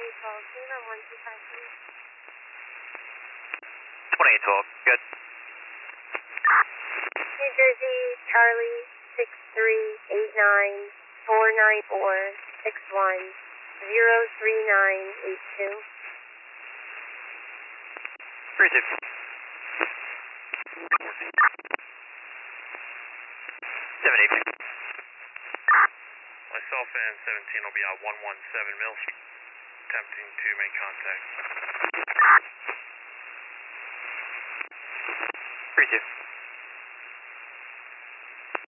2812, good. New Jersey, Charlie, 6389-494-61-03982. Appreciate. 782. Myself and 17 will be out 117 Mill Street, attempting to make contact. Appreciate.